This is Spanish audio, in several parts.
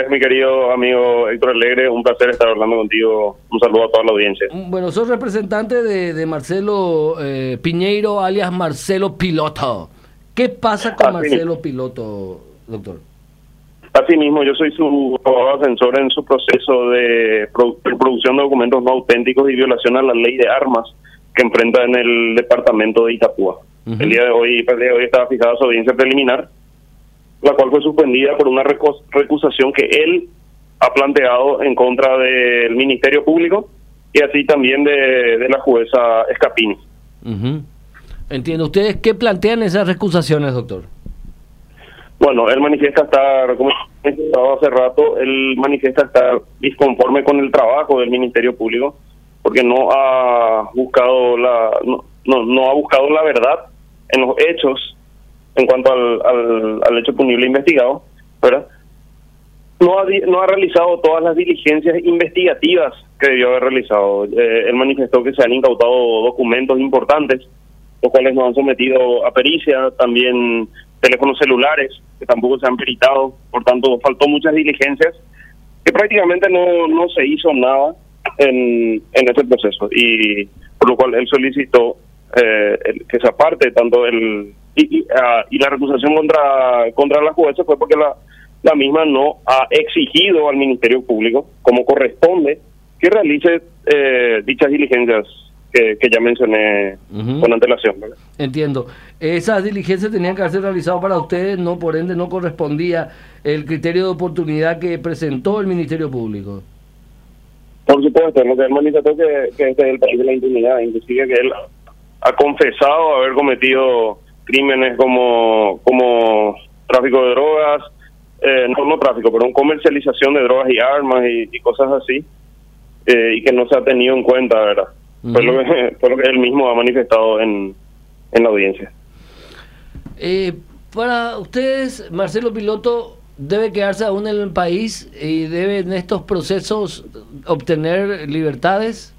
noches, mi querido amigo Héctor Alegre. Un placer estar hablando contigo. Un saludo a toda la audiencia. Bueno, soy representante de Marcelo Piñeiro, alias Marcelo Piloto. ¿Qué pasa con Marcelo Piloto, doctor? Así mismo, yo soy su abogado defensor en su proceso de producción de documentos no auténticos y violación a la ley de armas que enfrenta en el departamento de Itapúa. El día de hoy estaba fijada su audiencia preliminar, la cual fue suspendida por una recusación que él ha planteado en contra del Ministerio Público y así también de la jueza Escapini. Entiendo. ¿Ustedes qué plantean esas recusaciones, doctor? Bueno, él manifiesta estar, como estaba hace rato, él manifiesta estar disconforme con el trabajo del Ministerio Público porque no ha buscado no ha buscado la verdad en los hechos en cuanto al hecho punible investigado, ¿verdad? No ha realizado todas las diligencias investigativas que debió haber realizado. Él manifestó que se han incautado documentos importantes, los cuales nos han sometido a pericia, también teléfonos celulares que tampoco se han peritado, por tanto faltó muchas diligencias, que prácticamente no se hizo nada en ese proceso, y por lo cual él solicitó que se aparte tanto y la recusación contra la jueza fue porque la misma no ha exigido al Ministerio Público, como corresponde, que realice dichas diligencias que ya mencioné con antelación, ¿verdad? Entiendo. Esas diligencias tenían que haberse realizado para ustedes, no, por ende no correspondía el criterio de oportunidad que presentó el Ministerio Público. Por supuesto, lo que él manifestó que este es el país de la impunidad, inclusive que él ha confesado haber cometido crímenes como tráfico de drogas, no tráfico, pero comercialización de drogas y armas y cosas así, y que no se ha tenido en cuenta, ¿verdad? Fue lo que él mismo ha manifestado en la audiencia. Para ustedes, Marcelo Piloto debe quedarse aún en el país y debe en estos procesos obtener libertades.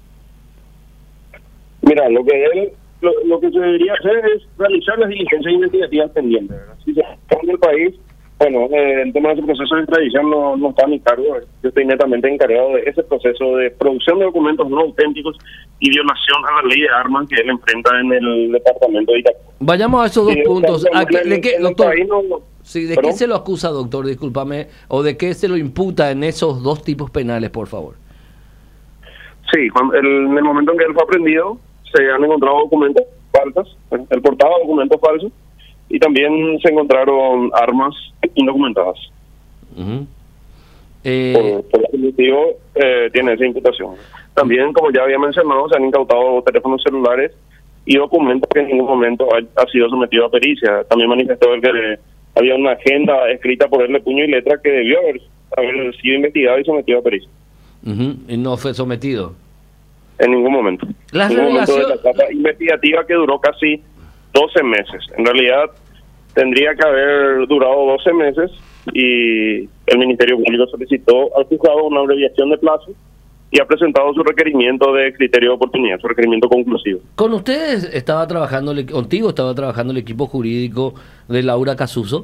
Mira, lo que se debería hacer es realizar las diligencias investigativas pendientes, ¿verdad? Si se está en el país, bueno, el tema de ese proceso de extradición no está a mi cargo. Yo estoy netamente encargado de ese proceso de producción de documentos no auténticos y violación a la ley de armas que él enfrenta en el departamento de Itapúa. Vayamos a esos dos puntos. ¿De qué, doctor? Sí, ¿de ¿Perdón? qué se lo acusa, doctor? Discúlpame. ¿O de qué se lo imputa en esos dos tipos penales, por favor? Sí, en el momento en que él fue aprendido, se han encontrado documentos falsos. Él portaba documentos falsos. Y también se encontraron armas indocumentadas. Por ese motivo tiene esa imputación. También, como ya había mencionado, se han incautado teléfonos celulares y documentos que en ningún momento ha sido sometido a pericia. También manifestó él que había una agenda escrita por él de puño y letra que debió haber sido investigada y sometido a pericia. Y no fue sometido. En ningún momento. En ningún momento de la etapa investigativa que duró casi 12 meses. En realidad tendría que haber durado 12 meses y el Ministerio Público solicitó al juzgado una abreviación de plazo y ha presentado su requerimiento de criterio de oportunidad, su requerimiento conclusivo. ¿Con ustedes contigo estaba trabajando el equipo jurídico de Laura Casuso?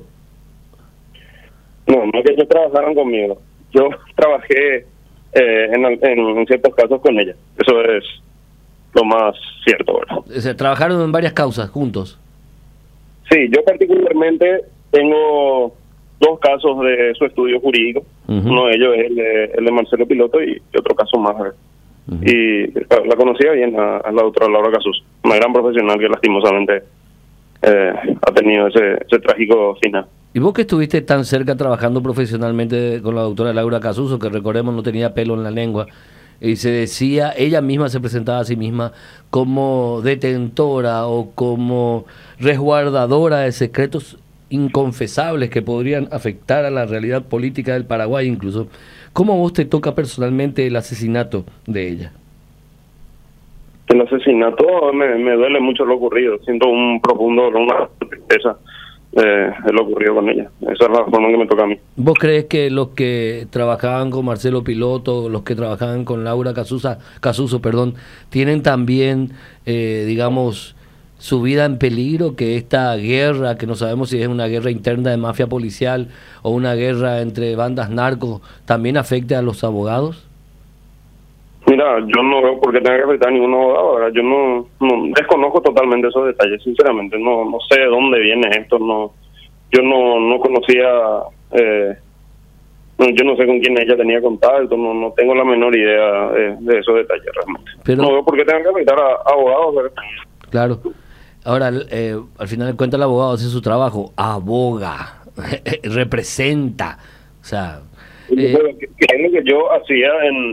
No es que ellos trabajaran conmigo. Yo trabajé en ciertos casos con ella. Eso es lo más cierto, ¿verdad? O sea, trabajaron en varias causas juntos. Sí, yo particularmente tengo 2 casos de su estudio jurídico. Uno de ellos es el de Marcelo Piloto y otro caso más. Y la conocía bien a la doctora Laura Casuso, una gran profesional que lastimosamente ha tenido ese trágico final. ¿Y vos que estuviste tan cerca trabajando profesionalmente con la doctora Laura Casuso, que recordemos no tenía pelo en la lengua, y se decía, ella misma se presentaba a sí misma como detentora o como resguardadora de secretos inconfesables que podrían afectar a la realidad política del Paraguay incluso? ¿Cómo a vos te toca personalmente el asesinato de ella? El asesinato me duele mucho lo ocurrido. Siento un profundo dolor, una tristeza de lo ocurrido con ella. Esa es la forma que me toca a mí. ¿Vos crees que los que trabajaban con Marcelo Piloto, los que trabajaban con Laura Casuso, tienen también, digamos, su vida en peligro, que esta guerra, que no sabemos si es una guerra interna de mafia policial o una guerra entre bandas narcos, también afecte a los abogados? Mira, yo no veo por qué tenga que afectar a ningún abogado, ¿verdad? Yo no desconozco totalmente esos detalles, sinceramente. No sé de dónde viene esto. Yo no conocía, yo no sé con quién ella tenía contacto, no tengo la menor idea de esos detalles realmente. Pero, no veo por qué tenga que afectar a abogados, ¿verdad? Claro. Ahora, al final de cuentas el abogado hace su trabajo, aboga, representa, o sea... que es lo que yo hacía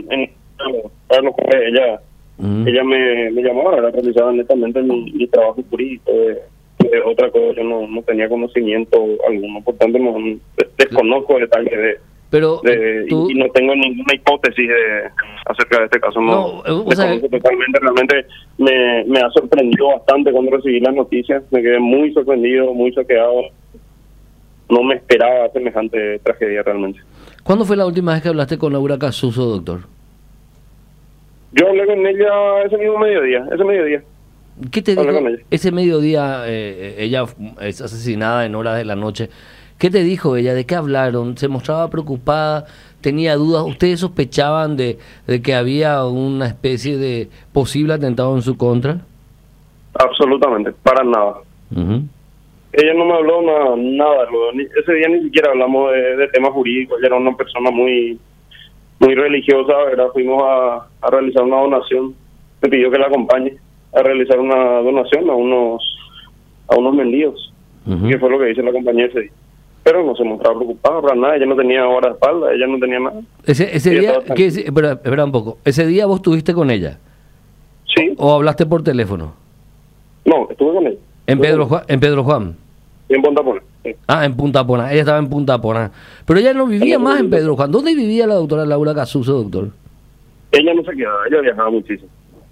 ella me llamaba, realizaba netamente mi trabajo jurídico, de otra cosa yo no tenía conocimiento alguno, por tanto desconozco detalles y no tengo ninguna hipótesis acerca de este caso. Desconozco totalmente. Realmente me ha sorprendido bastante cuando recibí las noticias, me quedé muy sorprendido, muy choqueado, no me esperaba semejante tragedia realmente. ¿Cuándo fue la última vez que hablaste con Laura Casuso, doctor? Yo hablé con ella ese mediodía. ¿Qué te dijo? Ese mediodía ella es asesinada en horas de la noche. ¿Qué te dijo ella? ¿De qué hablaron? ¿Se mostraba preocupada? ¿Tenía dudas? ¿Ustedes sospechaban de que había una especie de posible atentado en su contra? Absolutamente, para nada. Ella no me habló nada. Ese día ni siquiera hablamos de temas jurídicos. Ella era una persona muy religiosa, ¿verdad? Fuimos a realizar una donación. Me pidió que la acompañe a realizar una donación a unos mendigos. Que fue lo que hice la compañía ese día. Pero no se mostraba preocupada para nada. Ella no tenía hora de espalda, ella no tenía nada. Ese día, espera un poco. ¿Ese día vos estuviste con ella? Sí. ¿O hablaste por teléfono? No, estuve con ella. ¿En Pedro Juan? En Punta Pona. Sí. Ah, en Punta Pona. Ella estaba en Punta Pona. Pero ella no vivía más en Pedro Juan. ¿Dónde vivía la doctora Laura Casuso, doctor? Ella no se quedaba, ella viajaba muchísimo.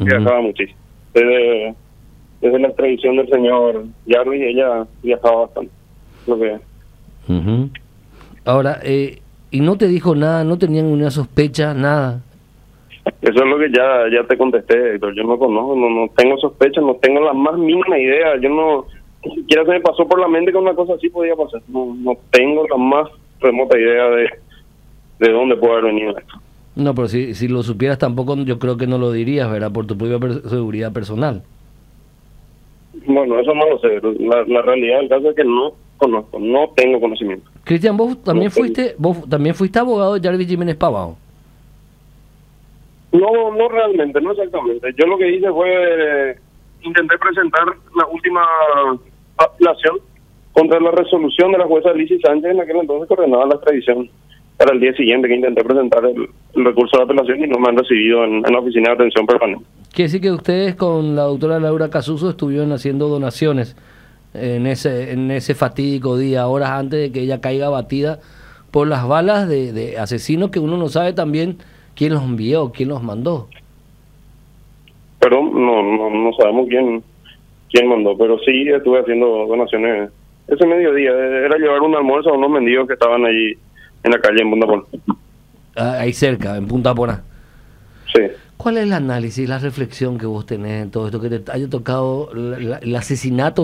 Desde la extradición del señor Jarvis, ella viajaba bastante. Lo que... Ahora, ¿y no te dijo nada? ¿No tenían una sospecha? Nada. Eso es lo que ya te contesté, Héctor. Yo no conozco, no tengo sospechas, no tengo la más mínima idea. Yo ni siquiera se me pasó por la mente que una cosa así podía pasar. No tengo la más remota idea de dónde puede haber venido esto. No, pero si lo supieras tampoco, yo creo que no lo dirías, ¿verdad? Por tu propia seguridad personal. Bueno, eso no lo sé. La realidad del caso es que no conozco, no tengo conocimiento. Cristian, vos también fuiste abogado de Jarvis Jiménez Pavao. No realmente, no exactamente. Yo lo que hice fue intenté presentar la última apelación contra la resolución de la jueza Lizy Sánchez, en aquel entonces que ordenaba la extradición para el día siguiente, que intenté presentar el recurso de apelación y no me han recibido en la oficina de atención permanente. Quiere decir que ustedes con la doctora Laura Casuso estuvieron haciendo donaciones en ese fatídico día, horas antes de que ella caiga abatida por las balas de asesinos que uno no sabe también quién los envió, quién los mandó. Pero no sabemos quién mandó, pero sí estuve haciendo donaciones ese mediodía. Era llevar un almuerzo a unos mendigos que estaban allí en la calle en Punta Pona. Ahí cerca, en Punta Pona. Sí. ¿Cuál es el análisis, la reflexión que vos tenés en todo esto, que te haya tocado el asesinato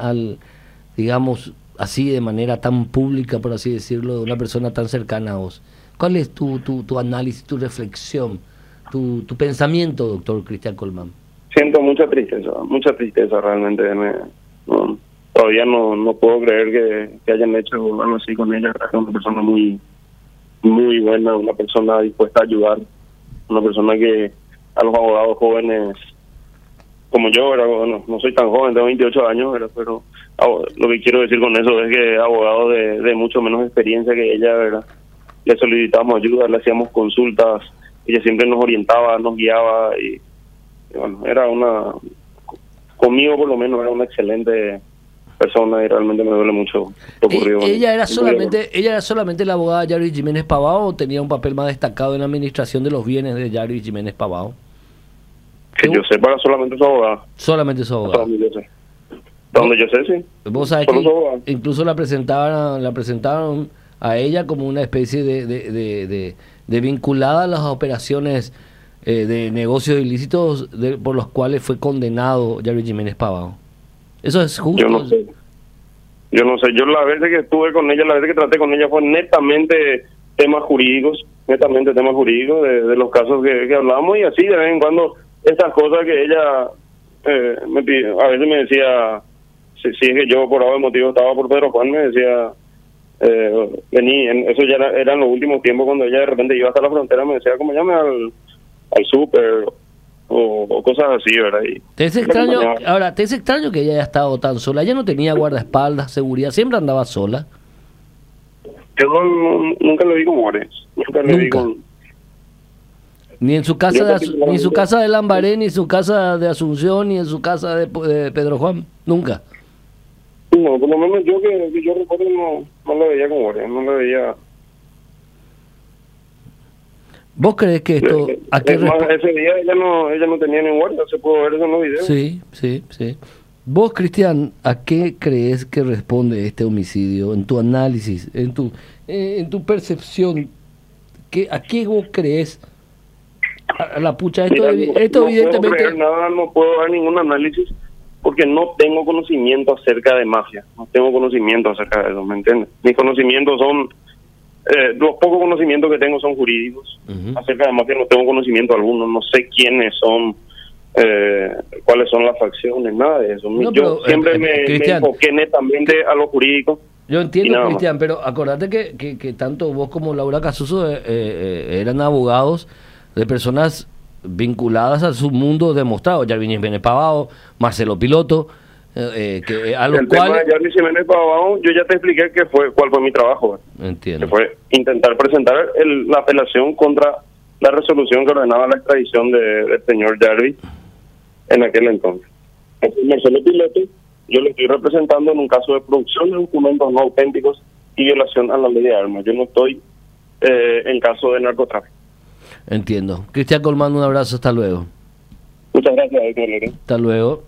digamos, así de manera tan pública, por así decirlo, de una persona tan cercana a vos? ¿Cuál es tu análisis, tu reflexión, tu pensamiento, doctor Cristian Colmán? Siento mucha tristeza realmente. Todavía no puedo creer que hayan hecho algo así con ella. Es una persona muy buena, una persona dispuesta a ayudar, una persona que a los abogados jóvenes como yo, no soy tan joven, tengo 28 años, pero lo que quiero decir con eso es que abogados de mucho menos experiencia que ella, ¿verdad? Le solicitamos ayuda, le hacíamos consultas, ella siempre nos orientaba, nos guiaba y bueno, conmigo por lo menos era una excelente persona y realmente me duele mucho lo ocurrido. ¿Ella era solamente la abogada Jarvis Jiménez Pavao o tenía un papel más destacado en la administración de los bienes de Jarvis Jiménez Pavao? Que yo sepa, solamente su abogada. Solamente su abogada. Donde yo sé, sí. Vos sabés que incluso la presentaron a ella como una especie de vinculada a las operaciones de negocios ilícitos por los cuales fue condenado Jarvis Jiménez Pavao. Eso es justo. Yo no sé. Yo no sé, yo la vez que estuve con ella, la vez que traté con ella fue netamente temas jurídicos, de los casos que hablamos, y así de vez en cuando estas cosas que ella me pidió, a veces me decía, si es que yo por algún motivo estaba por Pedro Juan, me decía, vení, eso ya era en los últimos tiempos cuando ella de repente iba hasta la frontera, me decía, como llame al súper o cosas así, ¿verdad? Y ¿Te es extraño, ahora, te es extraño que ella haya estado tan sola? Ella no tenía guardaespaldas, seguridad, siempre andaba sola. Yo nunca lo vi con Juárez, nunca lo vi con... Ni en su casa ni en su casa de Lambaré, ni en su casa de Asunción, ni en su casa de Pedro Juan, nunca. No, por lo menos yo que yo recuerdo no lo veía con Juárez, no lo veía... ¿Vos crees que esto... ese día ella no tenía ni guardia, se pudo ver eso en los videos. Sí. Vos, Cristian, ¿a qué crees que responde este homicidio? En tu análisis, en tu percepción, ¿a qué vos crees? A la pucha, esto no evidentemente... puedo creer nada, no puedo dar ningún análisis porque no tengo conocimiento acerca de mafia, no tengo conocimiento acerca de eso, ¿me entiendes? Mis conocimientos son... los pocos conocimientos que tengo son jurídicos. Acerca de mafia no tengo conocimiento alguno, no sé quiénes son, cuáles son las facciones, nada de eso. No, yo siempre me enfoqué netamente a lo jurídico. Yo entiendo, Cristian, pero acordate que tanto vos como Laura Casuso eran abogados de personas vinculadas a su mundo demostrado. Yarvin Jiménez Pavao, Marcelo Piloto, a los el cuales... tema de Yarvin Jiménez Pavao, yo ya te expliqué cuál fue mi trabajo. Entiendo. Que fue intentar presentar la apelación contra la resolución que ordenaba la extradición del señor Yarvin en aquel entonces. Marcelo Piloto, yo lo estoy representando en un caso de producción de documentos no auténticos y violación a la ley de armas. Yo no estoy en caso de narcotráfico. Entiendo. Cristian Colmán, un abrazo, hasta luego. Muchas gracias, Héctor. Hasta luego.